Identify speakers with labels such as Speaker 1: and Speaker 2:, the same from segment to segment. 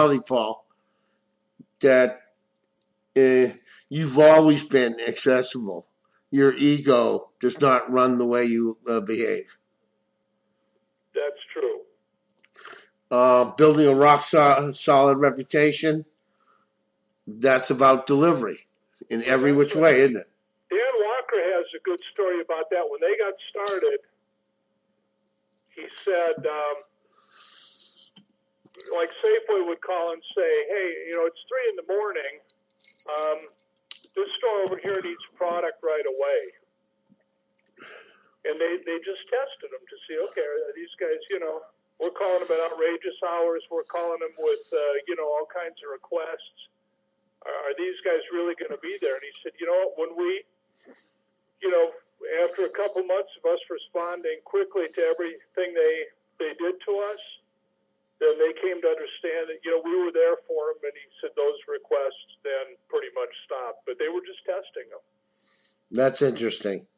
Speaker 1: personality, Paul, that you've always been accessible. Your ego does not run the way you behave.
Speaker 2: That's true.
Speaker 1: Building a solid reputation, that's about delivery in every which way, isn't it?
Speaker 2: Dan Walker has a good story about that. When they got started, he said, like Safeway would call and say, hey, it's 3 in the morning. This store over here needs product right away. And they just tested them to see, okay, are these guys, we're calling them at outrageous hours. We're calling them with, all kinds of requests. Are these guys really going to be there? And he said, when we, after a couple months of us responding quickly to everything they did to us, then they came to understand that, we were there for them. And he said those requests then pretty much stopped. But they were just testing them.
Speaker 1: That's interesting.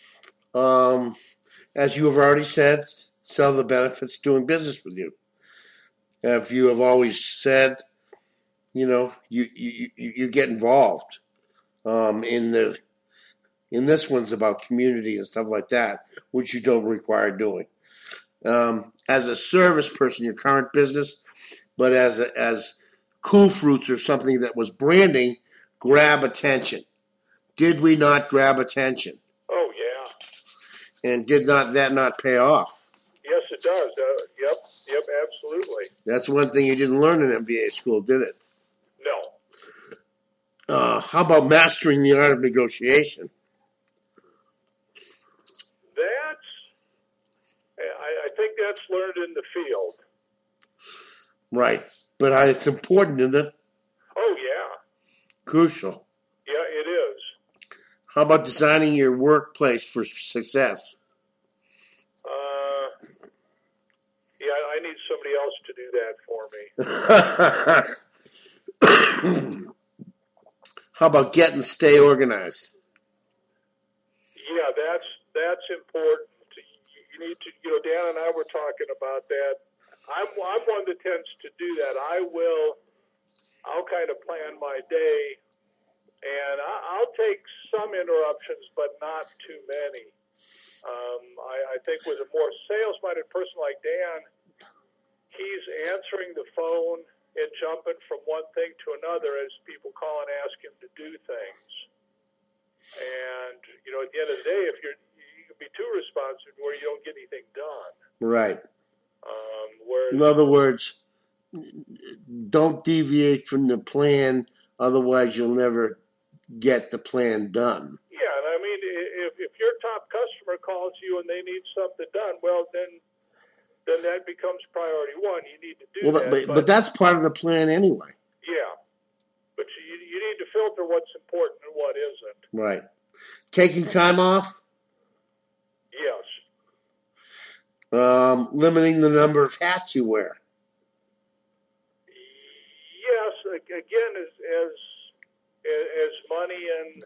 Speaker 1: As you have already said, some of the benefits doing business with you. If you have always said, you get involved in this one's about community and stuff like that, which you don't require doing. As a service person, your current business, but as Cool Fruits or something that was branding, grab attention. Did we not grab attention?
Speaker 2: Oh, yeah.
Speaker 1: And did that not pay off?
Speaker 2: Yes, it does. Yep, absolutely.
Speaker 1: That's one thing you didn't learn in MBA school, did it?
Speaker 2: No.
Speaker 1: How about mastering the art of negotiation?
Speaker 2: I think that's learned in the field.
Speaker 1: Right. But it's important, isn't it?
Speaker 2: Oh, yeah.
Speaker 1: Crucial.
Speaker 2: Yeah, it is.
Speaker 1: How about designing your workplace for success?
Speaker 2: Yeah, I need somebody else to do that for me.
Speaker 1: How about get and stay organized?
Speaker 2: Yeah, that's important. You need to, Dan and I were talking about that. I'm one that tends to do that. I'll kind of plan my day, and I'll take some interruptions, but not too many. I think with a more sales-minded person like Dan, he's answering the phone and jumping from one thing to another as people call and ask him to do things. And, at the end of the day, if you can be too responsive where you don't get anything done.
Speaker 1: Right. In other words, don't deviate from the plan, otherwise you'll never get the plan done.
Speaker 2: Yeah, and I mean, if your top customer calls you and they need something done, well, then that becomes priority one. You need to do that.
Speaker 1: But that's part of the plan anyway.
Speaker 2: Yeah, but you need to filter what's important and what isn't.
Speaker 1: Right. Taking time off?
Speaker 2: Yes.
Speaker 1: Limiting the number of hats you wear?
Speaker 2: Yes. Again, as money and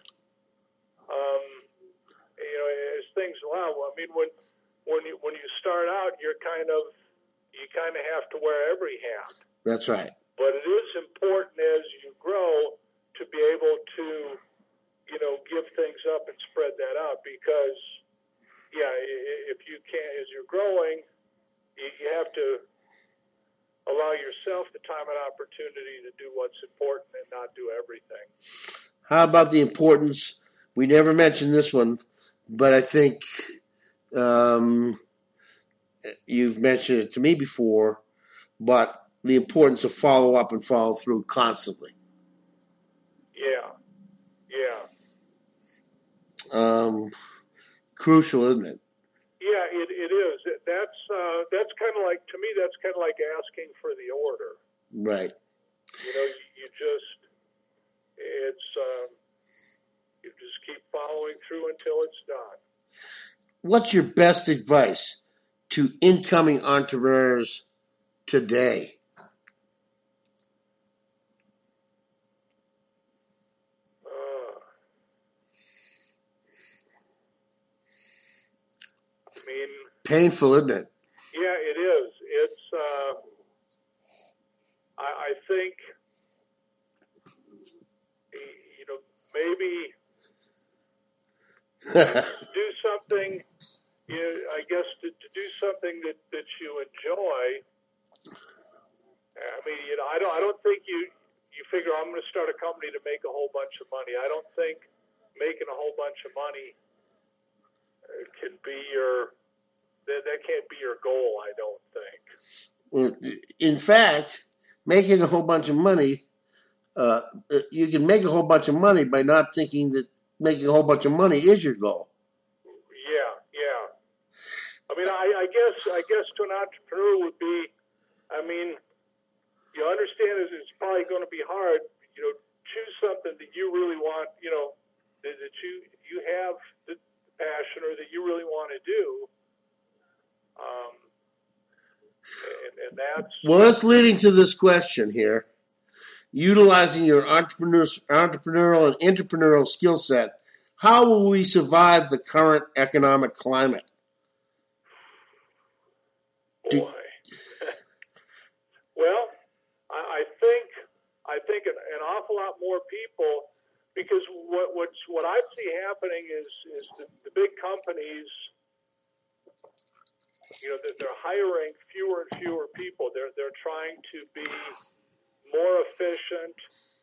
Speaker 2: as things allow. I mean, when you start out, you kind of have to wear every hat.
Speaker 1: That's right.
Speaker 2: But it is important as you grow to be able to, give things up and spread that out because, yeah, if you can't, as you're growing, you have to allow yourself the time and opportunity to do what's important and not do everything.
Speaker 1: How about the importance? We never mentioned this one, but I think you've mentioned it to me before, but the importance of follow up and follow through constantly.
Speaker 2: Yeah.
Speaker 1: Crucial, isn't it?
Speaker 2: Yeah, it is. That's kind of like, to me, that's kind of like asking for the order.
Speaker 1: Right.
Speaker 2: You just keep following through until it's done.
Speaker 1: What's your best advice to incoming entrepreneurs today? Painful, isn't it?
Speaker 2: Yeah, it is. It's. I think, you know, maybe do something. You know, I guess to do something that you enjoy. I mean, you know, I don't think you figure I'm going to start a company to make a whole bunch of money. I don't think making a whole bunch of money can be that can't be your goal. I don't think.
Speaker 1: Well, in fact, making a whole bunch of money, you can make a whole bunch of money by not thinking that making a whole bunch of money is your goal.
Speaker 2: Yeah. I mean, I guess to an entrepreneur would be, I mean, you understand it's probably going to be hard. You know, choose something that you really want. You know, that you have the passion or that you really want to do. And that's
Speaker 1: well. That's leading to this question here. Utilizing your entrepreneurial and entrepreneurial skill set, how will we survive the current economic climate?
Speaker 2: boy. Well, I think an awful lot more people, because what I see happening is the big companies, you know, they're hiring fewer and fewer people. They're trying to be more efficient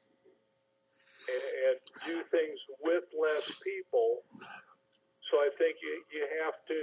Speaker 2: and do things with less people. So I think you have to,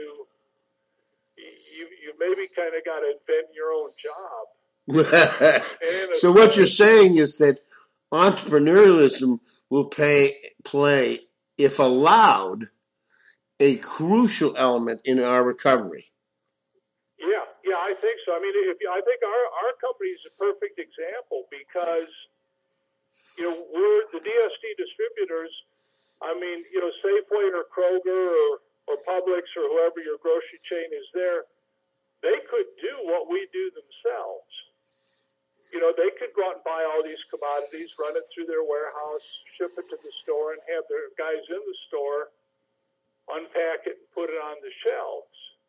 Speaker 2: you maybe kind of got to invent your own job.
Speaker 1: So what you're saying is that entrepreneurialism will play, if allowed, a crucial element in our recovery.
Speaker 2: Yeah, I think so. I mean, I think our company is a perfect example because, you know, we're the DSD distributors. I mean, you know, Safeway or Kroger or Publix or whoever your grocery chain is there, they could do what we do themselves. You know, they could go out and buy all these commodities, run it through their warehouse, ship it to the store, and have their guys in the store unpack it and put it on the shelves.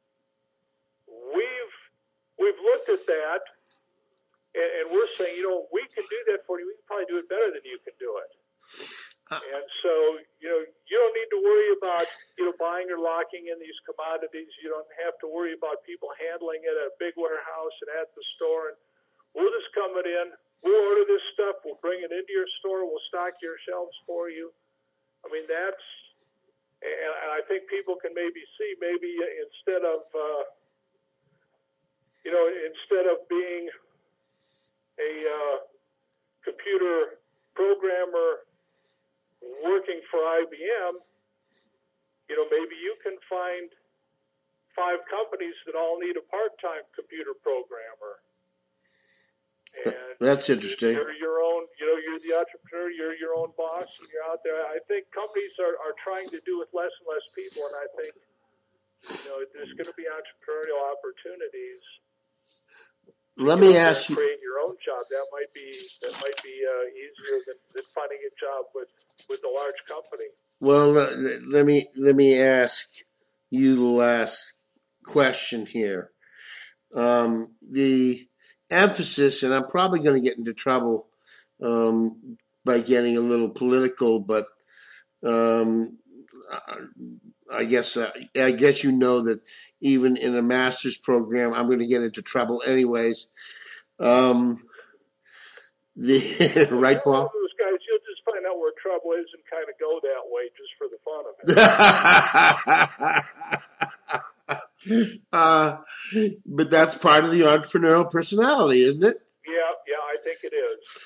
Speaker 2: We've looked at that, and we're saying, you know, we can do that for you. We can probably do it better than you can do it. And so, you know, you don't need to worry about, you know, buying or locking in these commodities. You don't have to worry about people handling it at a big warehouse and at the store. And we'll just come it in. We'll order this stuff. We'll bring it into your store. We'll stock your shelves for you. I mean, that's, and I think people can maybe see, maybe instead of, you know, instead of being a computer programmer working for IBM, you know, maybe you can find 5 companies that all need a part-time computer programmer. And
Speaker 1: that's interesting.
Speaker 2: You're your own, you know, you're the entrepreneur, you're your own boss, and you're out there. I think companies are trying to do with less and less people, and I think, you know, there's going to be entrepreneurial opportunities.
Speaker 1: Let me ask you.
Speaker 2: Create your own job. That might be easier than finding a job with a large company.
Speaker 1: Well, let me ask you the last question here. The emphasis, and I'm probably going to get into trouble by getting a little political, but I guess you know that even in a master's program, I'm going to get into trouble anyways. Right, Paul?
Speaker 2: Those guys, you'll just find out where trouble is and kind of go that way just for the fun
Speaker 1: of it. But that's part of the entrepreneurial personality, isn't it?
Speaker 2: Yeah, I think it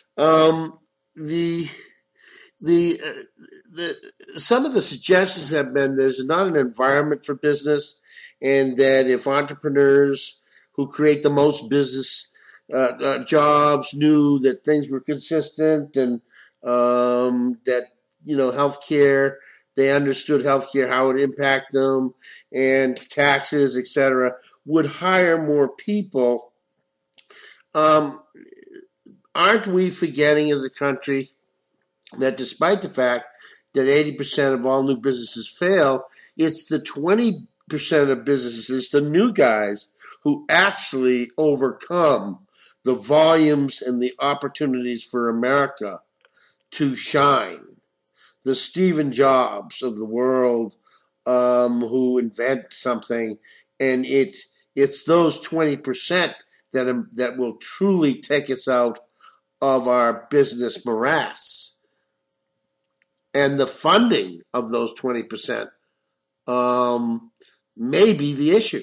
Speaker 1: is. Some of the suggestions have been there's not an environment for business, and that if entrepreneurs who create the most business jobs knew that things were consistent and that, you know, healthcare, they understood healthcare, how it impacted them, and taxes, etc., would hire more people. Aren't we forgetting as a country that despite the fact that 80% of all new businesses fail, it's the 20% of businesses, the new guys, who actually overcome the volumes and the opportunities for America to shine. The Stephen Jobs of the world, who invent something, and it's those 20% that will truly take us out of our business morass. And the funding of those 20% may be the issue.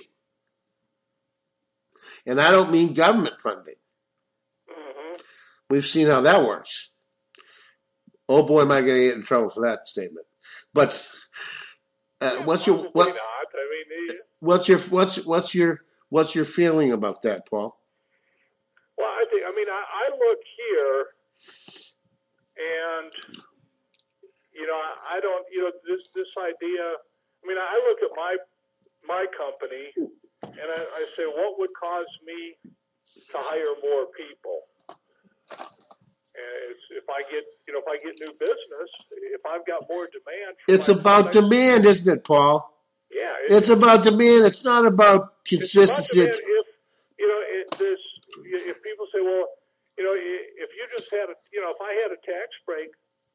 Speaker 1: And I don't mean government funding.
Speaker 2: Mm-hmm.
Speaker 1: We've seen how that works. Oh boy, am I going to get in trouble for that statement. But what's your feeling about that, Paul?
Speaker 2: Well, I look here, and I don't, this idea. I look at my company, and I say, what would cause me to hire more people? And if I get new business, if I've got more demand.
Speaker 1: It's about demand, isn't it, Paul?
Speaker 2: Yeah.
Speaker 1: It's about demand. It's not about consistency.
Speaker 2: It's about demand. If people say, well, if you just had if I had a tax break,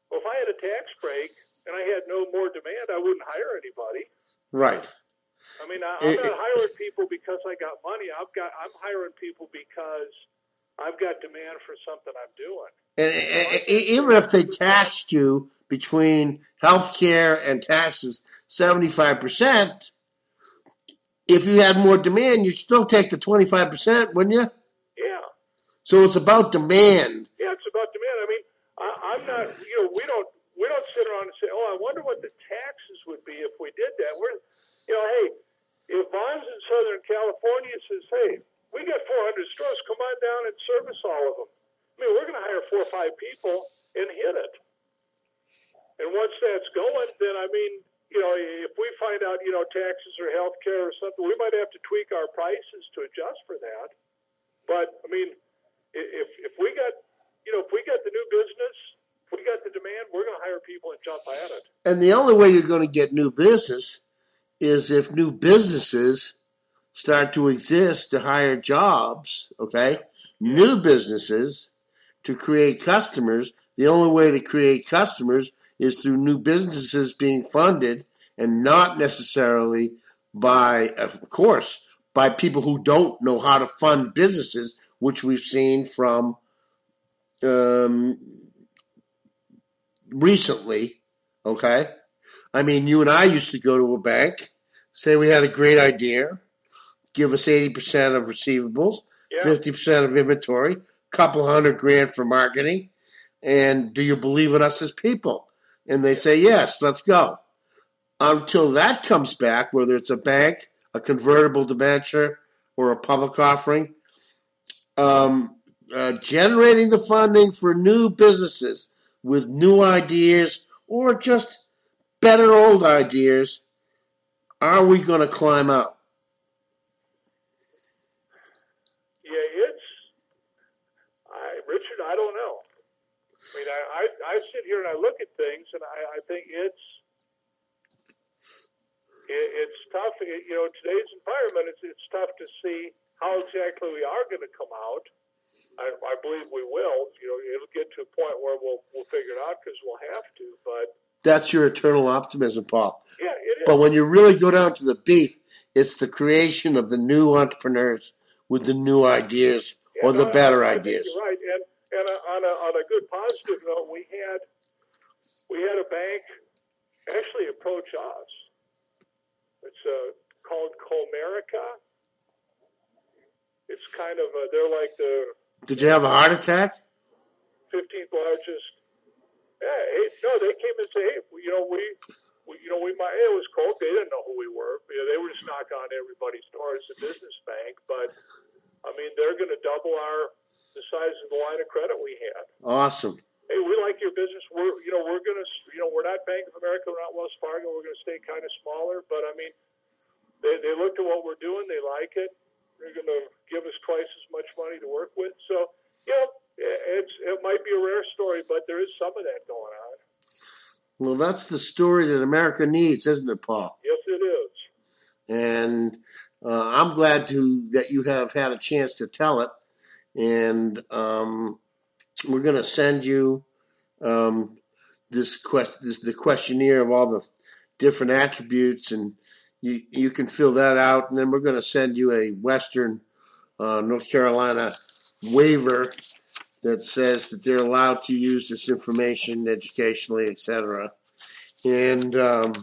Speaker 2: and I had no more demand, I wouldn't hire anybody.
Speaker 1: Right.
Speaker 2: I'm not hiring people because I got money. I'm hiring people because I've got demand for something I'm doing.
Speaker 1: And even if they taxed you between health care and taxes 75%, if you had more demand, you'd still take the 25%, wouldn't you?
Speaker 2: Yeah.
Speaker 1: So it's about demand.
Speaker 2: Yeah, it's about demand. I'm not. We don't sit around and say, "Oh, I wonder what the taxes would be if we did that." Hey, if Vons in Southern California says, "Hey, we got 400 stores, come on down and service all of them." We're going to hire 4 or 5 people and hit it. And once that's going, then if we find out, taxes or health care or something, we might have to tweak our prices to adjust for that. But if we got, if we got the new business, if we got the demand, we're going to hire people and jump at it.
Speaker 1: And the only way you're going to get new business is if new businesses start to exist to hire jobs, okay? New businesses to create customers. The only way to create customers is through new businesses being funded, and not necessarily by, of course, by people who don't know how to fund businesses, which we've seen from recently, okay? You and I used to go to a bank, say we had a great idea, give us 80% of receivables, 50% of inventory, couple $100,000 for marketing, and do you believe in us as people? And they say, yes, let's go. Until that comes back, whether it's a bank, a convertible debenture, or a public offering, generating the funding for new businesses with new ideas or just better old ideas, are we going to climb out?
Speaker 2: Richard, I don't know. I sit here and I look at things, and I think it's tough. Today's environment, it's tough to see how exactly we are going to come out. I believe we will. It'll get to a point where we'll figure it out because we'll have to. But
Speaker 1: that's your eternal optimism, Paul.
Speaker 2: Yeah, it is.
Speaker 1: But when you really go down to the beef, it's the creation of the new entrepreneurs with the new ideas or the better ideas.
Speaker 2: You're right. And on a good positive note, we had a bank actually approach us. It's called Comerica. It's kind of they're like the.
Speaker 1: Did you have a heart attack?
Speaker 2: 15th largest. No, they came and said, hey, we might. It was cold. They didn't know who we were. They were just knocking on everybody's door as a business bank, but they're going to double the size of the line of credit we had.
Speaker 1: Awesome.
Speaker 2: Hey, we like your business. We're going to, we're not Bank of America, we're not Wells Fargo. We're going to stay kind of smaller, but they looked at what we're doing. They like it. They're going to give us twice as much money to work with. So, it might be a rare story, but there is some of that going on.
Speaker 1: Well, that's the story that America needs, isn't it, Paul?
Speaker 2: Yes, it is.
Speaker 1: And I'm glad that you have had a chance to tell it. and we're going to send you um, the questionnaire of all the different attributes, and you can fill that out, and then we're going to send you a Western North Carolina waiver that says that they're allowed to use this information educationally, etc. And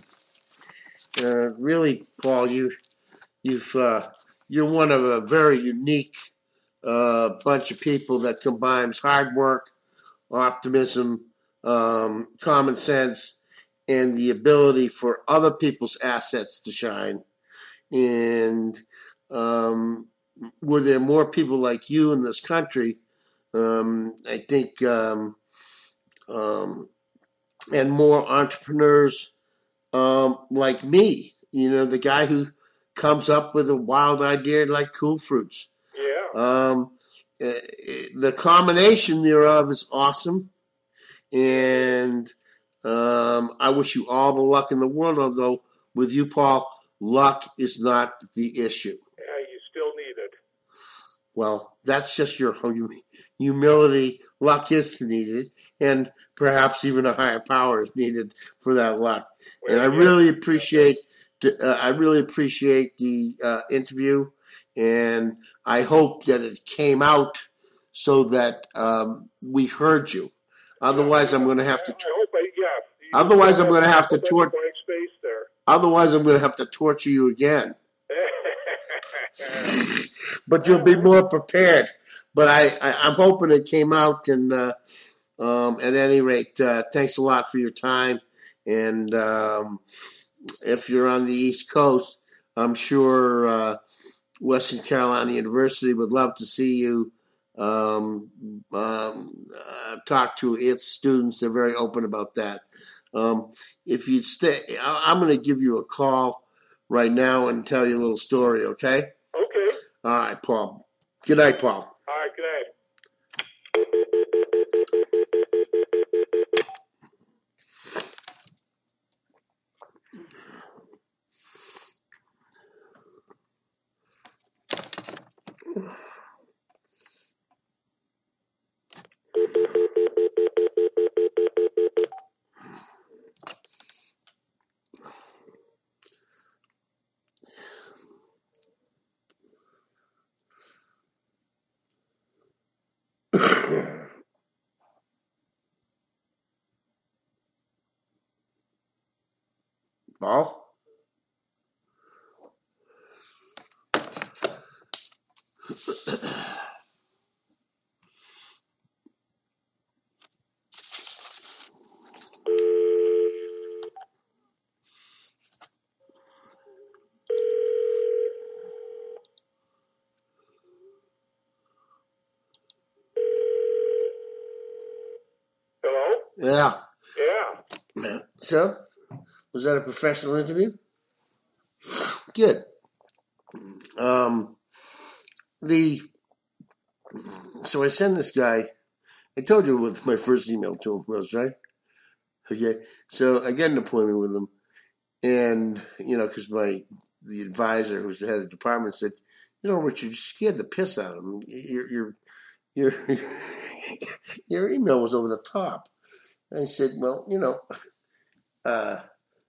Speaker 1: really, Paul, you're one of a very unique bunch of people that combines hard work, optimism, common sense, and the ability for other people's assets to shine. And were there more people like you in this country, I think, and more entrepreneurs like me, the guy who comes up with a wild idea like Cool Fruits.
Speaker 2: Yeah.
Speaker 1: The combination thereof is awesome, and I wish you all the luck in the world. Although with you, Paul, luck is not the issue.
Speaker 2: Yeah, you still need it.
Speaker 1: Well, that's just your humility. Luck is needed, and perhaps even a higher power is needed for that luck.
Speaker 2: Well,
Speaker 1: and I really appreciate the interview, and I hope that it came out so that we heard you. Otherwise, I'm going to have to. Otherwise, I'm going to have to torture. Otherwise, I'm going to have to torture you again. But you'll be more prepared. But I'm hoping it came out, and at any rate, thanks a lot for your time. And if you're on the East Coast, I'm sure Western Carolina University would love to see you talk to its students. They're very open about that. If you'd stay, I'm going to give you a call right now and tell you a little story, okay?
Speaker 2: Okay.
Speaker 1: All right, Paul. Good night, Paul.
Speaker 2: All right, good night.
Speaker 1: Paul?
Speaker 2: Hello?
Speaker 1: Yeah.
Speaker 2: Yeah.
Speaker 1: So, was that a professional interview? Good. So I send this guy. I told you what my first email to him was, right? Okay. So I get an appointment with him, and because the advisor, who's the head of the department, said, Richard, you scared the piss out of him. Your your email was over the top. And I said, well, I've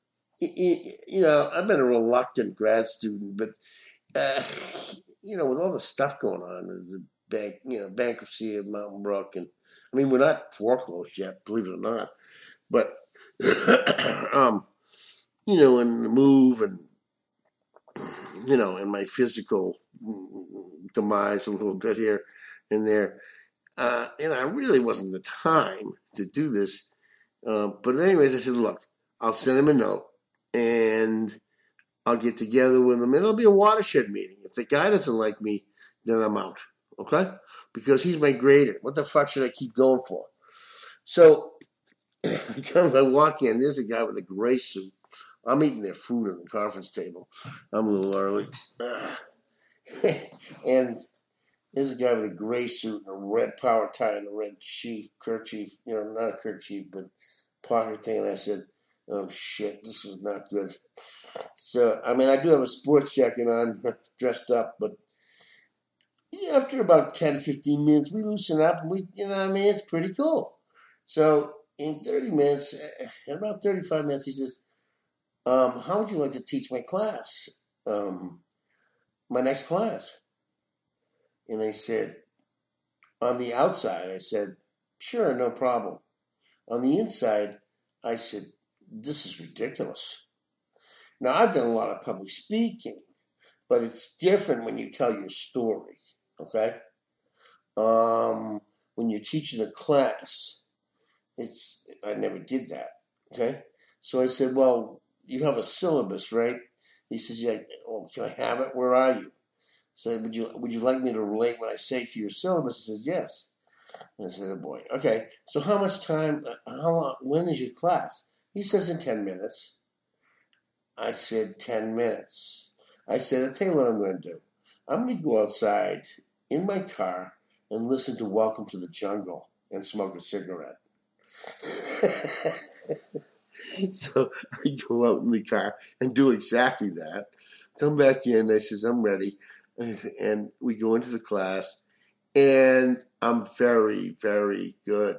Speaker 1: been a reluctant grad student, but with all the stuff going on, the bankruptcy of Mountain Brook, and I mean, we're not foreclosed yet, believe it or not, but and the move, and and my physical demise a little bit here and there. I really wasn't the time to do this. But anyways, I said, look, I'll send him a note, and I'll get together with him. It'll be a watershed meeting. If the guy doesn't like me, then I'm out. Okay? Because he's my grader. What the fuck should I keep going for? So I walk in. There's a guy with a gray suit. I'm eating their food on the conference table. I'm a little early. And there's a guy with a gray suit and a red power tie and a red kerchief, not a kerchief, but pocket thing. And I said, oh shit, this is not good. So, I mean, I do have a sports jacket on, dressed up, but After about 10, 15 minutes, we loosen up and it's pretty cool. So in 30 minutes, in about 35 minutes, he says, how would you like to teach my class? My next class? And I said, on the outside, I said, sure, no problem. On the inside, I said, this is ridiculous. Now, I've done a lot of public speaking, but it's different when you tell your story, okay? When you're teaching a class, I never did that, okay? So I said, well, you have a syllabus, right? He says, yeah. Oh, can I have it? Where are you? So would you like me to relate what I say to your syllabus? He says, yes. And I said, oh boy, okay. So how much time? How long? When is your class? He says in 10 minutes. I said 10 minutes. I said, I'll tell you what I'm going to do. I'm going to go outside in my car and listen to Welcome to the Jungle and smoke a cigarette. So I go out in the car and do exactly that. Come back in. I says, I'm ready. And we go into the class. And I'm very, very good.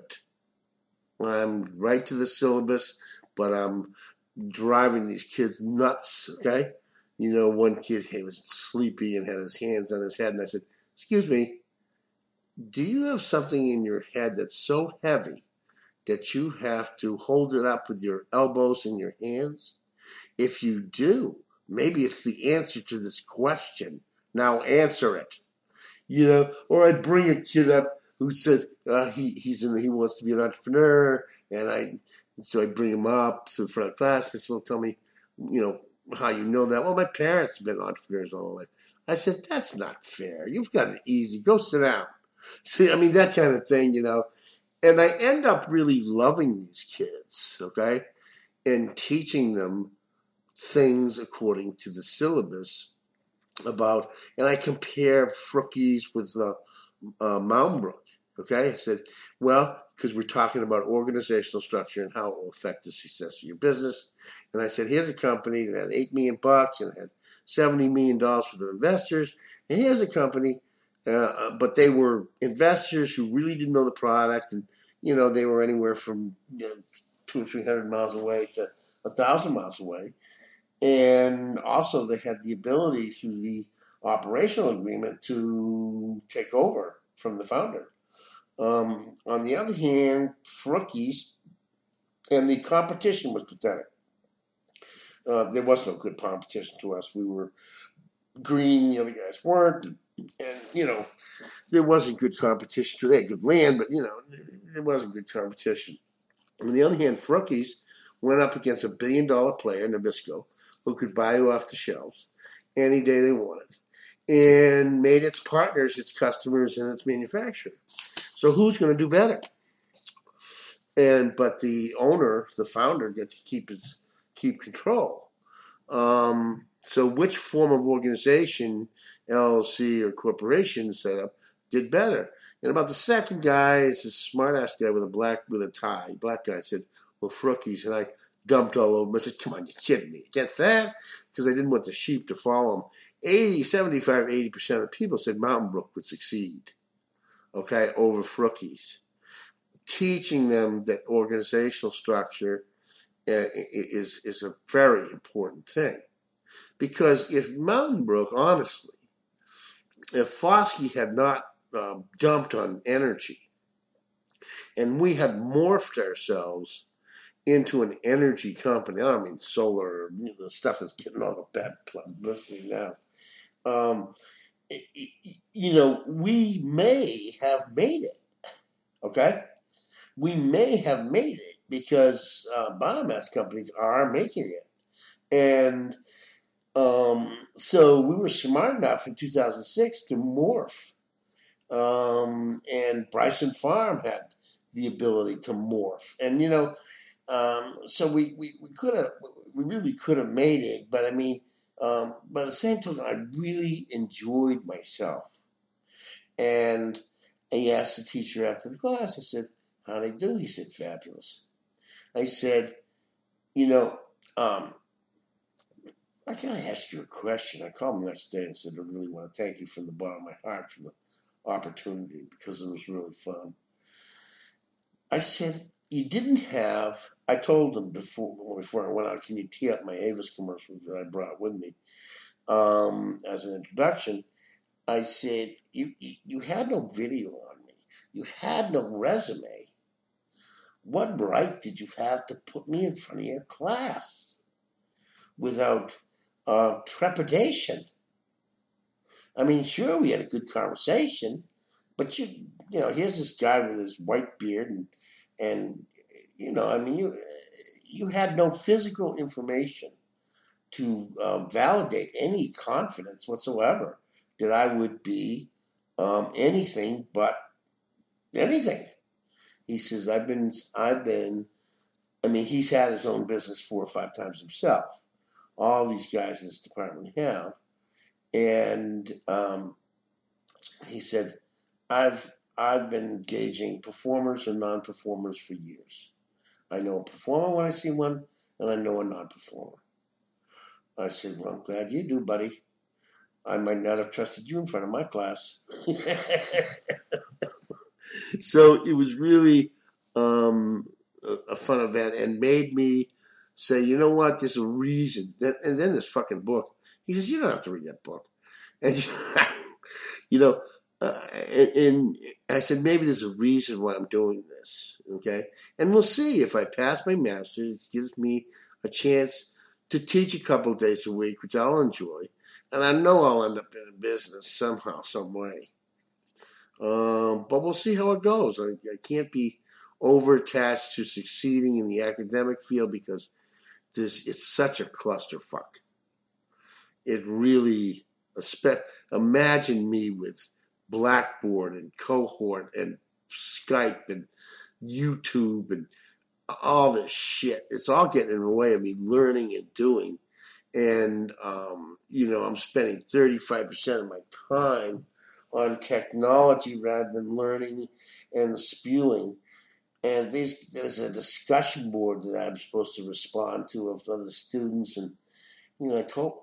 Speaker 1: I'm right to the syllabus, but I'm driving these kids nuts, okay? One kid, he was sleepy and had his hands on his head, and I said, excuse me, do you have something in your head that's so heavy that you have to hold it up with your elbows and your hands? If you do, maybe it's the answer to this question. Now answer it. Or I'd bring a kid up who said he wants to be an entrepreneur, and so I bring him up to the front of class. And well, tell me, how you know that? Well, my parents have been entrepreneurs all their life. I said, that's not fair. You've got it easy. Go sit down. See, that kind of thing, And I end up really loving these kids, okay, and teaching them things according to the syllabus and I compare Frookies with Mountain Brook. Okay, I said, well, because we're talking about organizational structure and how it will affect the success of your business. And I said, here's a company that had $8 million and had $70 million worth of investors. And here's a company, but they were investors who really didn't know the product. And, they were anywhere from 200 or 300 miles away to 1,000 miles away. And also they had the ability through the operational agreement to take over from the founder. On the other hand, Frookies and the competition was pathetic. There was no good competition to us. We were green, the other guys weren't, and there wasn't good competition. They had good land, but there wasn't good competition. On the other hand, Frookies went up against $1 billion player, Nabisco, who could buy you off the shelves any day they wanted, and made its partners its customers and its manufacturer. So who's going to do better? But the owner, the founder, gets to keep control. So which form of organization, LLC or corporation set up, did better? And about the second guy is a smart ass guy with a tie, black guy, said, well, Frookies, and I dumped all over him. I said, come on, you're kidding me. Against that? Because I didn't want the sheep to follow him. 80% of the people said Mountain Brook would succeed, okay, over Frookies. Teaching them that organizational structure is a very important thing. Because if Mountain Brook, honestly, if Foskey had not dumped on energy and we had morphed ourselves into an energy company, I don't mean solar, the stuff that's getting all the bad publicity now, we may have made it, okay? We may have made it because biomass companies are making it. And so we were smart enough in 2006 to morph. And Bryson Farm had the ability to morph. And, so we really could have made it. But by the same token, I really enjoyed myself. And I asked the teacher after the class, I said, how'd I do? He said, fabulous. I said, I gotta ask you a question. I called him the next day and said, I really want to thank you from the bottom of my heart for the opportunity because it was really fun. I said, you didn't have, I told them before I went out, can you tee up my Avis commercials that I brought with me as an introduction? I said, you had no video on me. You had no resume. What right did you have to put me in front of your class without trepidation? I mean, sure, we had a good conversation, but here's this guy with his white beard, and I mean, you had no physical information to validate any confidence whatsoever that I would be anything but anything. He says, I've been. I mean, he's had his own business 4 or 5 times himself. All these guys in this department have, and he said, I've been engaging performers and non-performers for years. I know a performer when I see one, and I know a non-performer. I said, well, I'm glad you do, buddy. I might not have trusted you in front of my class. So it was really a fun event and made me say, you know what, there's a reason. And then this fucking book. He says, you don't have to read that book. And, you know, and I said, maybe there's a reason why I'm doing this, okay? And we'll see if I pass my master's. It gives me a chance to teach a couple of days a week, which I'll enjoy. And I know I'll end up in a business somehow, some way. But we'll see how it goes. I can't be over-attached to succeeding in the academic field because it's such a clusterfuck. It really, imagine me with Blackboard and Cohort and Skype and YouTube and all this shit. It's all getting in the way of me learning and doing. And, I'm spending 35% of my time on technology rather than learning and spewing. And there's a discussion board that I'm supposed to respond to of other students. And, I told,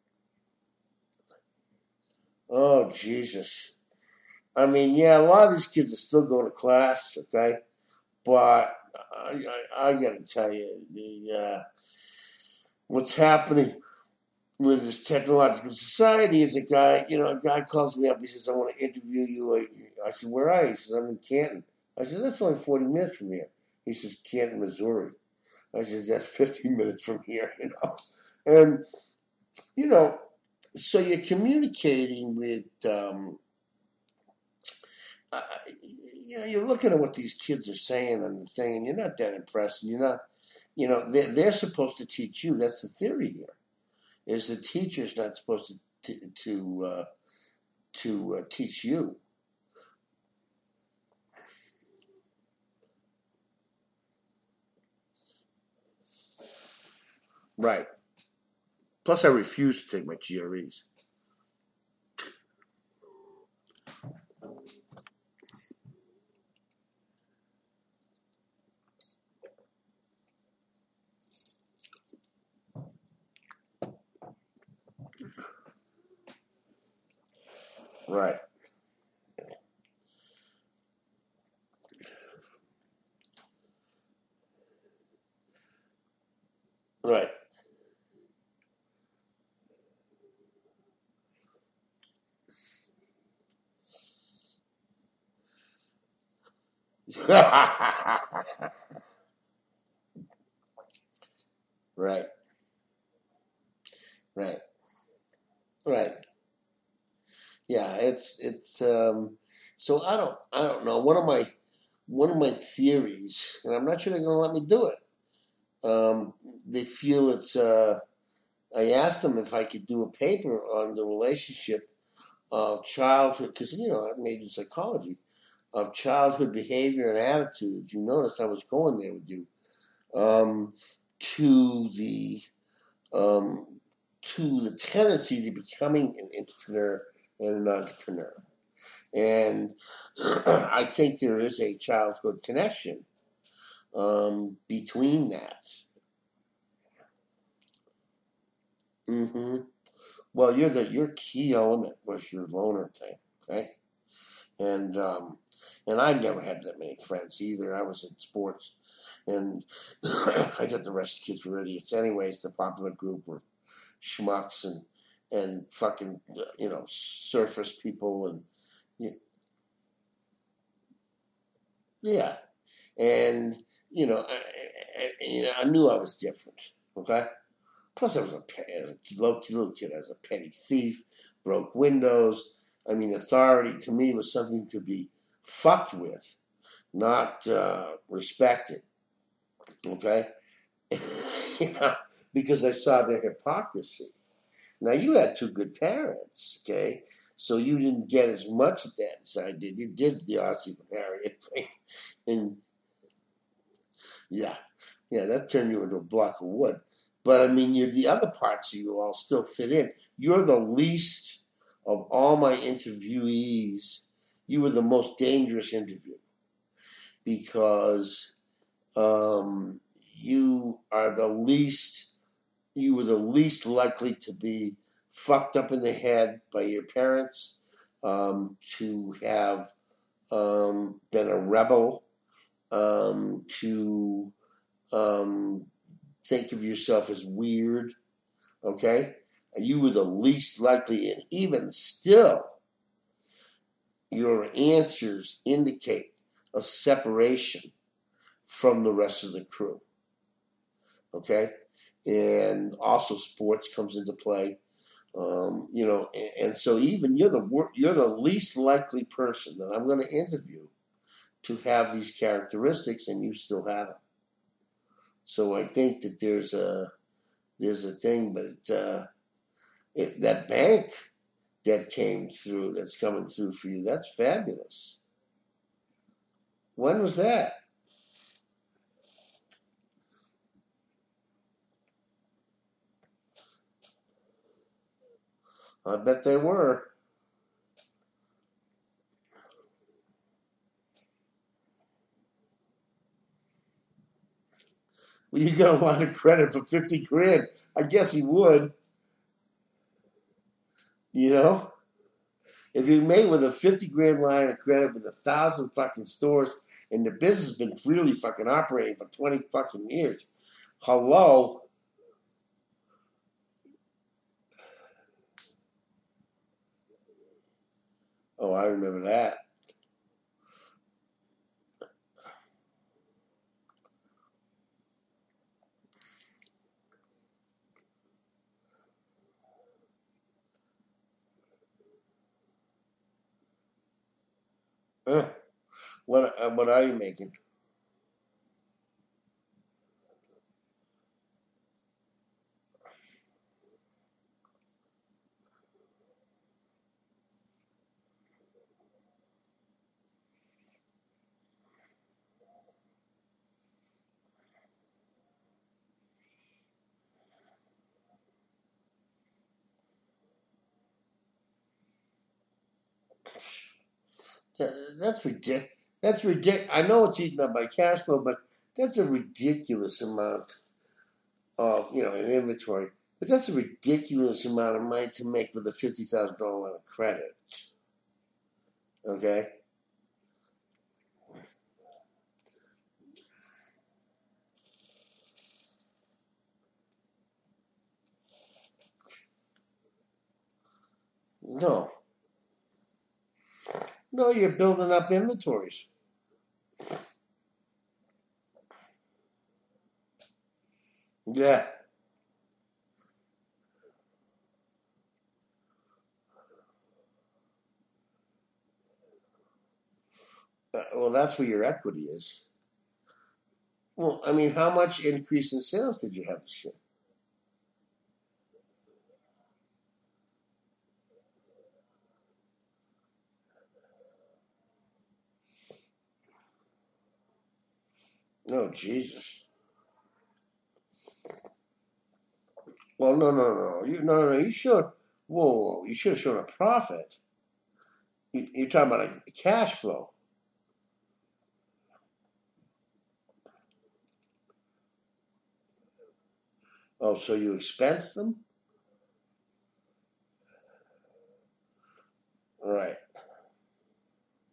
Speaker 1: oh, Jesus. I mean, yeah, a lot of these kids are still going to class, okay? But I got to tell you, what's happening with this technological society is a guy calls me up. He says, I want to interview you. I said, where are you? He says, I'm in Canton. I said, that's only 40 minutes from here. He says, Canton, Missouri. I said, that's 15 minutes from here, And, so you're communicating with, you're looking at what these kids are saying and saying, you're not that impressed. And you're not, they're supposed to teach you. That's the theory here. Is the teacher's not supposed to teach you. Right. Plus, I refuse to take my GREs. Right. Right. Right. Right. Right. Yeah. So I don't know. One of my theories, and I'm not sure they're going to let me do it. They feel it's. I asked them if I could do a paper on the relationship of childhood, because I majored in psychology, of childhood behavior and attitudes. You noticed I was going there with you, to the um, to the tendency to becoming an entrepreneur and an entrepreneur. And I think there is a childhood connection between that. Hmm. Well, your key element was your loner thing, okay? and I never had that many friends either. I was in sports, and I thought the rest of the kids were idiots. Anyways, the popular group were schmucks and fucking surface people and yeah, and I knew I was different. Okay, plus I was as a little kid. I was a petty thief, broke windows. I mean, authority to me was something to be fucked with, not respected. Okay, because I saw their hypocrisy. Now you had two good parents, okay? So you didn't get as much of that as I did. You did the Aussie Harriet thing, and yeah, that turned you into a block of wood. But I mean, you're the other parts of you all still fit in. You're the least of all my interviewees. You were the most dangerous interview because you are the least. You were the least likely to be fucked up in the head by your parents, to have been a rebel, to think of yourself as weird, okay? You were the least likely, and even still, your answers indicate a separation from the rest of the crew, okay? And also, sports comes into play. And so even you're the least likely person that I'm going to interview to have these characteristics, and you still have them. So I think that there's a thing, but that bank that came through, that's coming through for you, that's fabulous. When was that? I bet they were. Well, you got a line of credit for 50 grand. I guess he would. You know, if you made with a 50 grand line of credit with 1,000 fucking stores, and the business has been really fucking operating for 20 fucking years, hello. Oh, I remember that. What are you making? That's ridiculous. That's ridiculous. I know it's eaten up by cash flow, but that's a ridiculous amount of in inventory. But that's a ridiculous amount of money to make with a $50,000 line of credit. Okay. No, no, you're building up inventories. Yeah. Well, that's where your equity is. Well, I mean, how much increase in sales did you have this year? No, Jesus. Well, no. No. You should. Whoa. You should have shown a profit. You're talking about a cash flow. Oh, so you expense them? Right.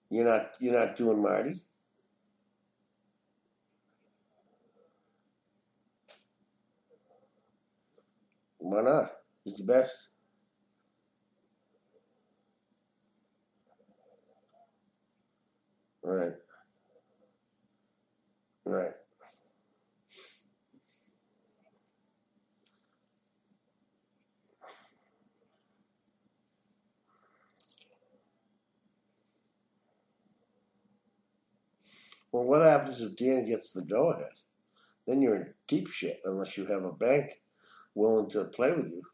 Speaker 1: You're not doing Marty? Why not? He's the best. Right, right. Well, what happens if Dan gets the go ahead? Then you're in deep shit unless you have a bank willing to play with you.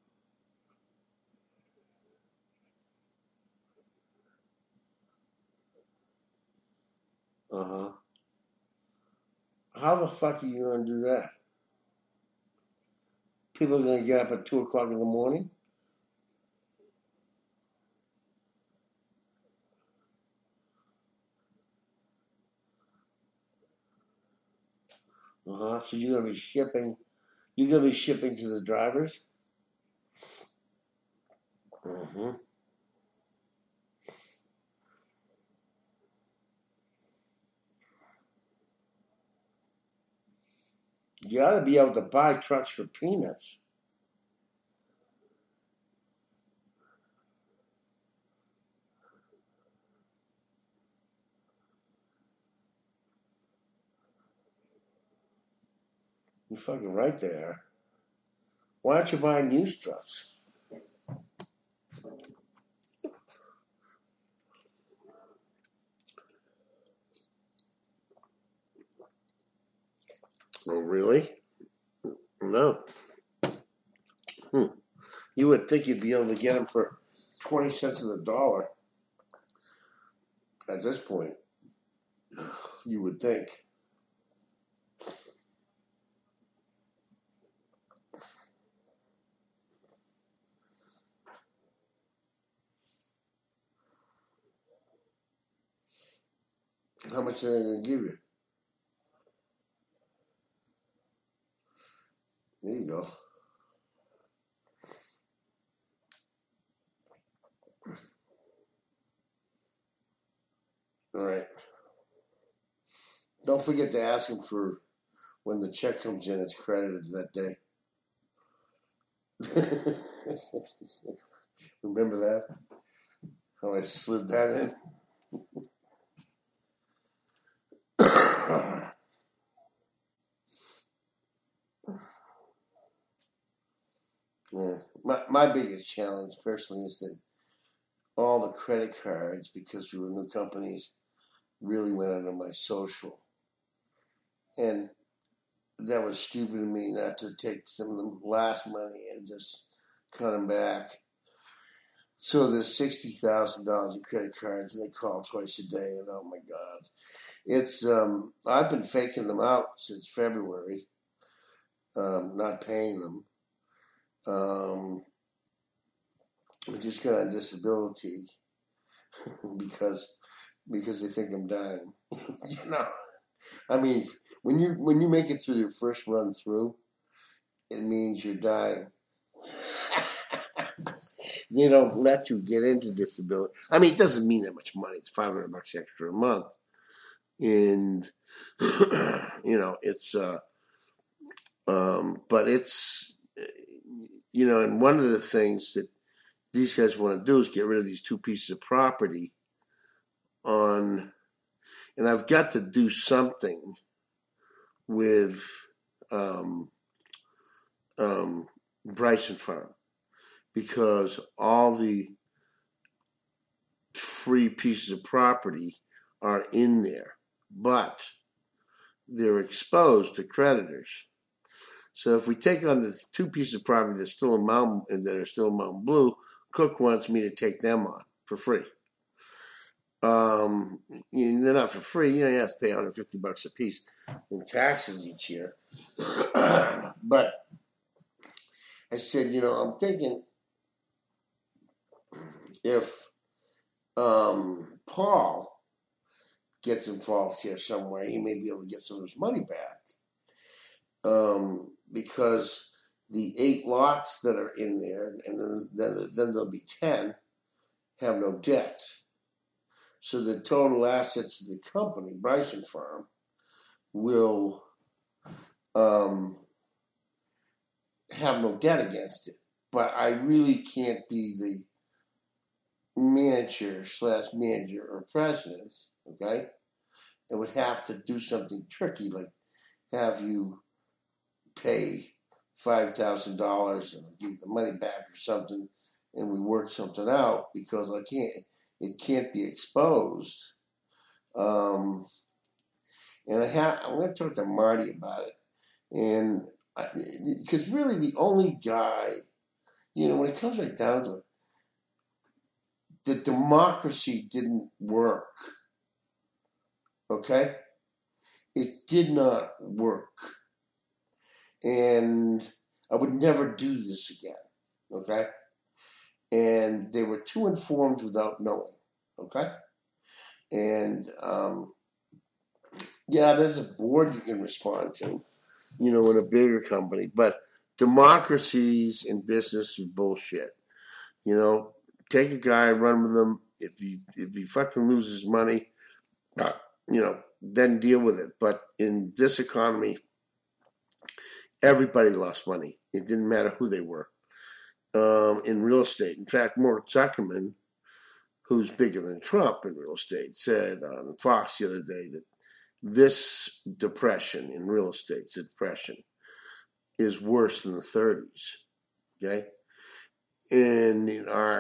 Speaker 1: Uh huh. How the fuck are you gonna do that? People are gonna get up at 2 o'clock in the morning. Uh huh. So you're gonna be shipping. You're gonna be shipping to the drivers. Mm-hmm. You ought to be able to buy trucks for peanuts. You're fucking right there. Why aren't you buying used trucks? Oh, really? No. Hmm. You would think you'd be able to get them for 20 cents on the dollar at this point. You would think. How much are they going to give you? There you go. All right. Don't forget to ask them for when the check comes in, it's credited that day. Remember that? How I slid that in? Yeah. My biggest challenge personally is that all the credit cards, because we were new companies, really went under my social. And that was stupid of me not to take some of the last money and just cut them back. So there's $60,000 in credit cards, and they call twice a day. And oh my God, it's I've been faking them out since February, not paying them. Um, I just got on disability because they think I'm dying. you know, I mean, when you make it through your first run through, it means you're dying. They don't let you get into disability. I mean, it doesn't mean that much money. It's $500 extra a month, and it's but it's and one of the things that these guys want to do is get rid of these two pieces of property on, and I've got to do something with um, Bryson Farm because all the free pieces of property are in there, but they're exposed to creditors. So if we take on the two pieces of property that's still in Mountain and that are still in Mountain Blue, Cook wants me to take them on for free. They're not for free. You have to pay $150 a piece in taxes each year. But I said, I'm thinking if Paul gets involved here somewhere, he may be able to get some of his money back. Because the 8 lots that are in there, and then there'll be 10, have no debt. So the total assets of the company, Bryson Farm, will have no debt against it. But I really can't be the manager or president, okay? It would have to do something tricky, like have you pay $5,000 and give you the money back or something, and we work something out because it can't be exposed. And I'm going to talk to Marty about it, and because really the only guy, when it comes right down to it, the democracy didn't work. Okay, it did not work, and I would never do this again. Okay, and they were too informed without knowing. Okay, and yeah, there's a board you can respond to, in a bigger company, but democracies in business is bullshit. Take a guy, run with him. If he fucking loses money, then deal with it. But in this economy, everybody lost money. It didn't matter who they were. In real estate, in fact, Mark Zuckerman, who's bigger than Trump in real estate, said on Fox the other day that this depression in real estate, depression, is worse than the 30s. Okay, and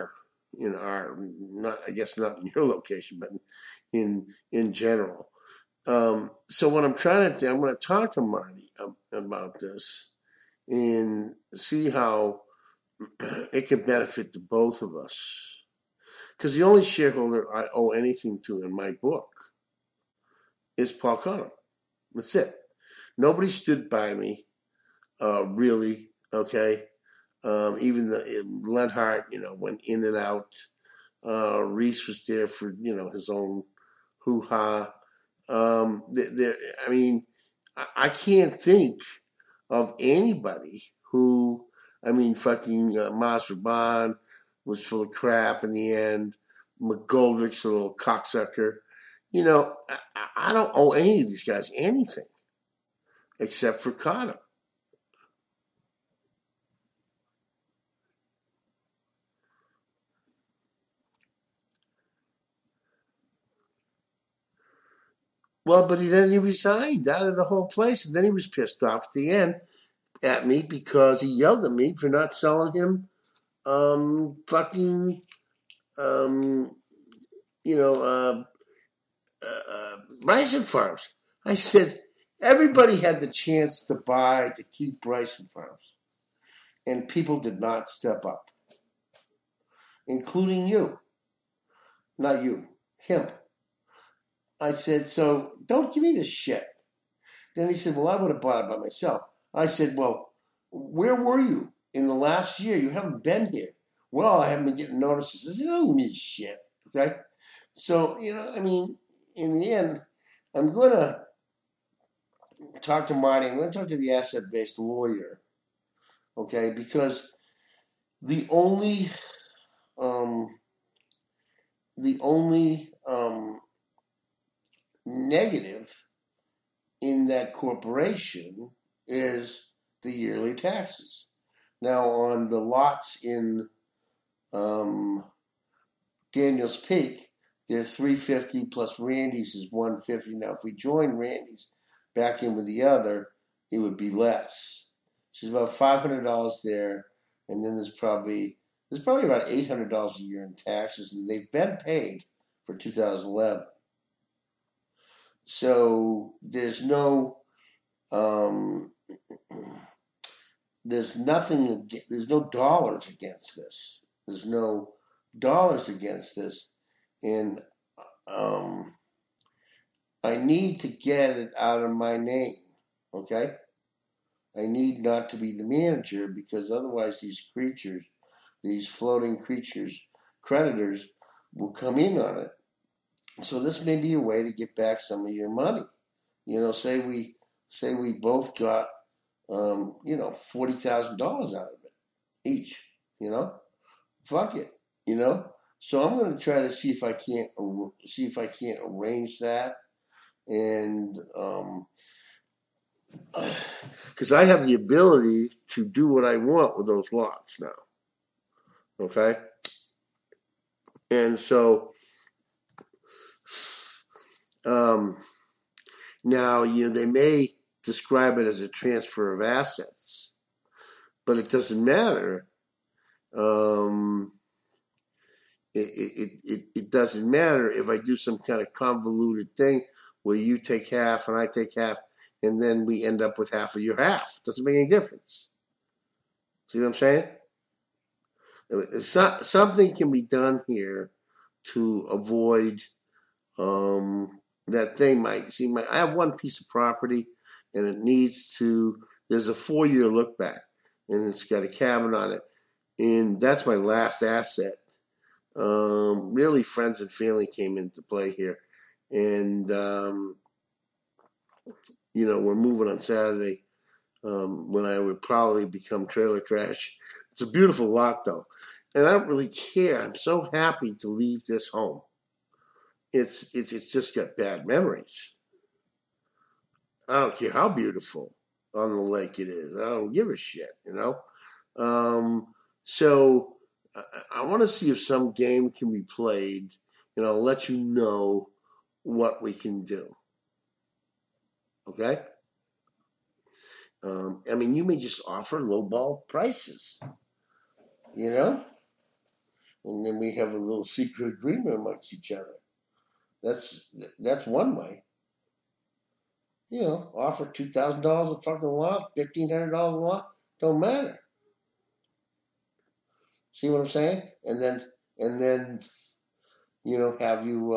Speaker 1: not, I guess not in your location, but in general. So what I'm trying to do, I'm going to talk to Marty about this and see how it could benefit the both of us. Because the only shareholder I owe anything to in my book is Paul Connor. That's it. Nobody stood by me, really. Okay, even Lenhart, went in and out. Reese was there for his own hoo-ha. I can't think of anybody who, fucking Masrabban was full of crap in the end. McGoldrick's a little cocksucker. I don't owe any of these guys anything except for Connor. Well, but then he resigned out of the whole place, and then he was pissed off at the end at me because he yelled at me for not selling him fucking Bryson Farms. I said everybody had the chance to keep Bryson Farms, and people did not step up, including you. Not you, him. I said, so don't give me this shit. Then he said, well, I would have bought it by myself. I said, well, where were you in the last year? You haven't been here. Well, I haven't been getting notices. I said, don't give me shit. Okay? So, in the end, I'm going to talk to Marty. I'm going to talk to the asset-based lawyer. Okay? Because the only negative in that corporation is the yearly taxes. Now, on the lots in Daniels Peak, they're $350 plus Randy's is $150. Now, if we join Randy's back in with the other, it would be less. So it's about $500 there, and then there's probably about $800 a year in taxes, and they've been paid for 2011. So there's no there's no dollars against this. There's no dollars against this, and I need to get it out of my name. Okay, I need not to be the manager because otherwise these floating creatures, creditors, will come in on it. So this may be a way to get back some of your money. Say we both got $40,000 out of it each. Fuck it. So I'm going to try to see if I can't arrange that, and because I have the ability to do what I want with those lots now. Okay, and so um, now they may describe it as a transfer of assets, but it doesn't matter. Um, it doesn't matter if I do some kind of convoluted thing where you take half and I take half, and then we end up with half of your half. It doesn't make any difference. See what I'm saying? Something can be done here to avoid that thing. I have one piece of property, and it needs to. There's a 4-year look back, and it's got a cabin on it, and that's my last asset. Really, friends and family came into play here, and we're moving on Saturday. When I would probably become trailer trash. It's a beautiful lot, though, and I don't really care. I'm so happy to leave this home. It's just got bad memories. I don't care how beautiful on the lake it is. I don't give a shit. So I want to see if some game can be played, and I'll let you know what we can do. Okay? You may just offer lowball prices, and then we have a little secret agreement amongst each other. That's one way. Offer $2,000 a fucking lot, $1,500 a lot, don't matter. See what I'm saying? And then have you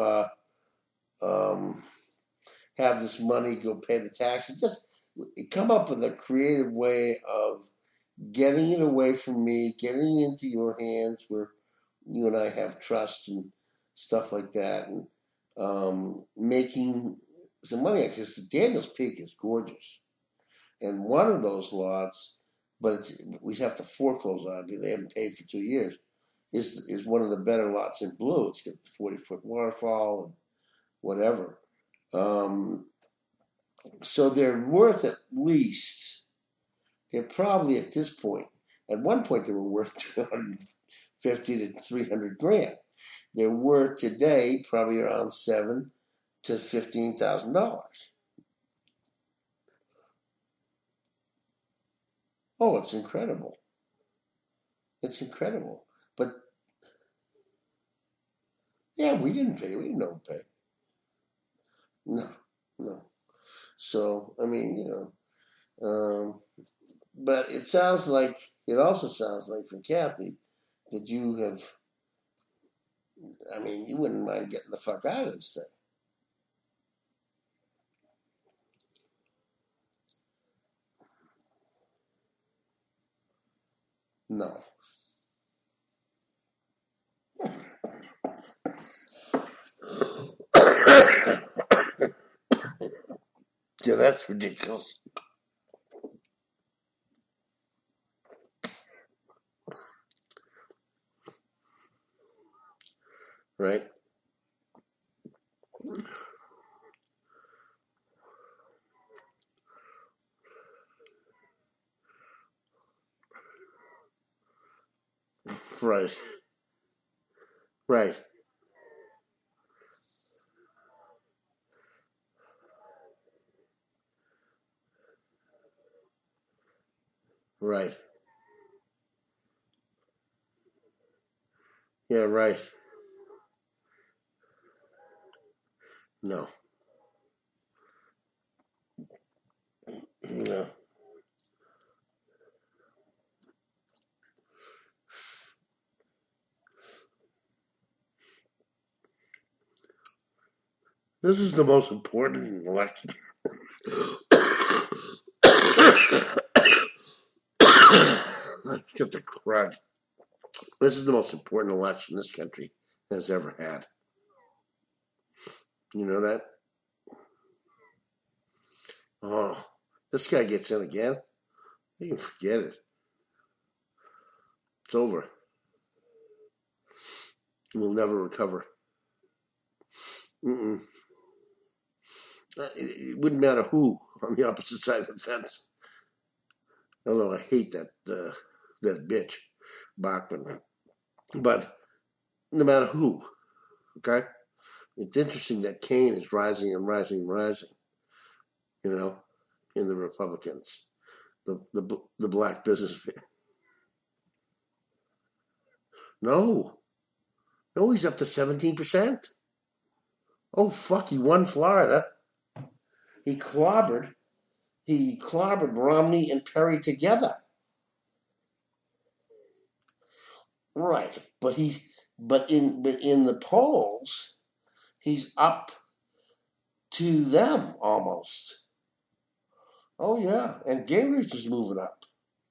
Speaker 1: have this money go pay the taxes. Just come up with a creative way of getting it away from me, getting it into your hands where you and I have trust and stuff like that, and making some money. Because Daniels Peak is gorgeous, and one of those lots, but we'd have to foreclose on it. They haven't paid for 2 years. Is one of the better lots in Blue. It's got the 40-foot waterfall and whatever. So they're worth at least. They're probably at this point. At one point, they were worth 250 to 300 grand. They're worth today probably around $7,000 to $15,000. Oh, it's incredible. It's incredible. But yeah, we didn't pay. We didn't overpay. No. So but it also sounds like from Kathy that you have. You wouldn't mind getting the fuck out of this thing. No. Yeah, that's ridiculous. Right? Right. Right. Right. Yeah, right. No. No. This is the most important election. Let's get the crud. This is the most important election this country has ever had. You know that? Oh, this guy gets in again. You can forget it. It's over. We'll never recover. Mm-mm. It wouldn't matter who on the opposite side of the fence. Although I hate that bitch, Bachman. But no matter who, okay? It's interesting that Kane is rising and rising and rising, you know, in the Republicans, the black businessman. No, no, he's up to 17%. Oh fuck, he won Florida. He clobbered, he clobbered Romney and Perry together. Right, but in the polls, he's up to them almost. Oh yeah, and Gingrich is moving up.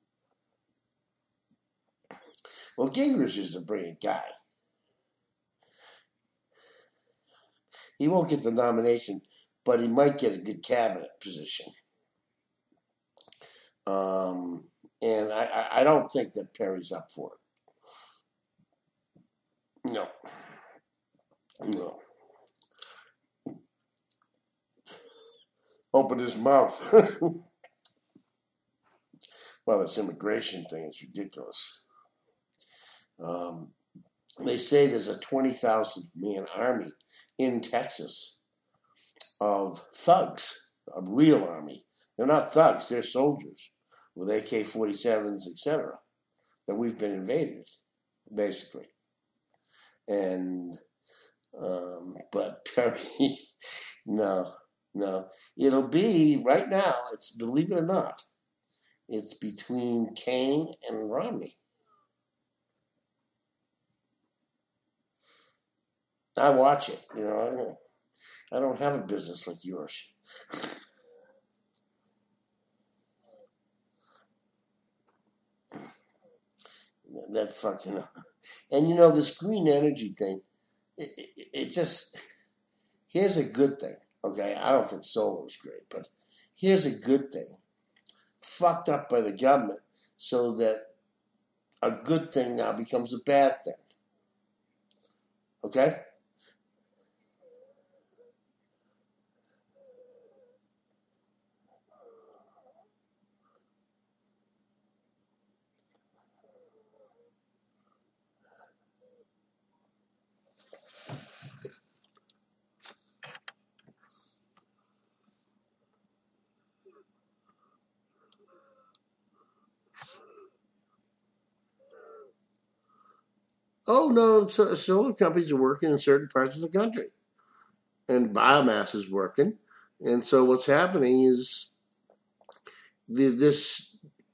Speaker 1: Well, Gingrich is a brilliant guy. He won't get the nomination, but he might get a good cabinet position. And I don't think that Perry's up for it. No, no. Open his mouth. Well, this immigration thing is ridiculous. Um, they say there's a 20,000 man army in Texas of thugs, a real army. They're not thugs, they're soldiers with AK-47s, etc. That we've been invaded, basically. And but Perry, no, no. It'll be right now. It's, believe it or not, it's between Kane and Romney. I watch it. I don't have a business like yours. That fucking, and this green energy thing. It just, here's a good thing. Okay, I don't think solar is great, but here's a good thing. Fucked up by the government, so that a good thing now becomes a bad thing. Okay? Oh no, solar companies are working in certain parts of the country, and biomass is working. And so what's happening is this.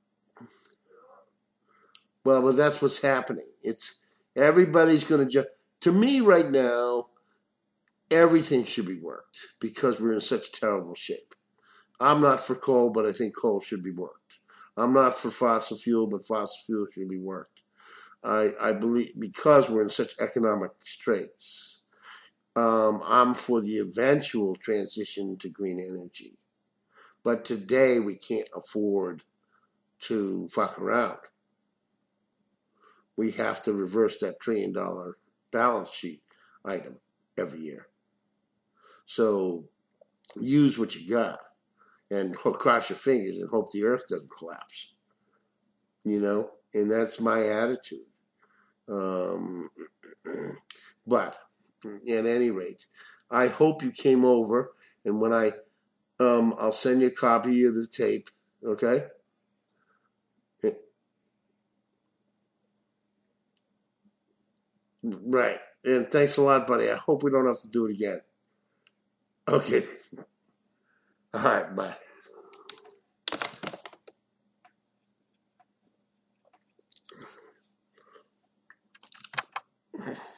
Speaker 1: Well, but that's what's happening. It's everybody's going to just. To me, right now, everything should be worked because we're in such terrible shape. I'm not for coal, but I think coal should be worked. I'm not for fossil fuel, but fossil fuel should be worked. I believe because we're in such economic straits. I'm for the eventual transition to green energy. But today we can't afford to fuck around. We have to reverse that $1 trillion balance sheet item every year. So use what you got and cross your fingers and hope the earth doesn't collapse. And that's my attitude. Um, but at any rate, I hope you came over, and when I'll send you a copy of the tape. Okay. Right. And thanks a lot, buddy. I hope we don't have to do it again. Okay. All right. Bye.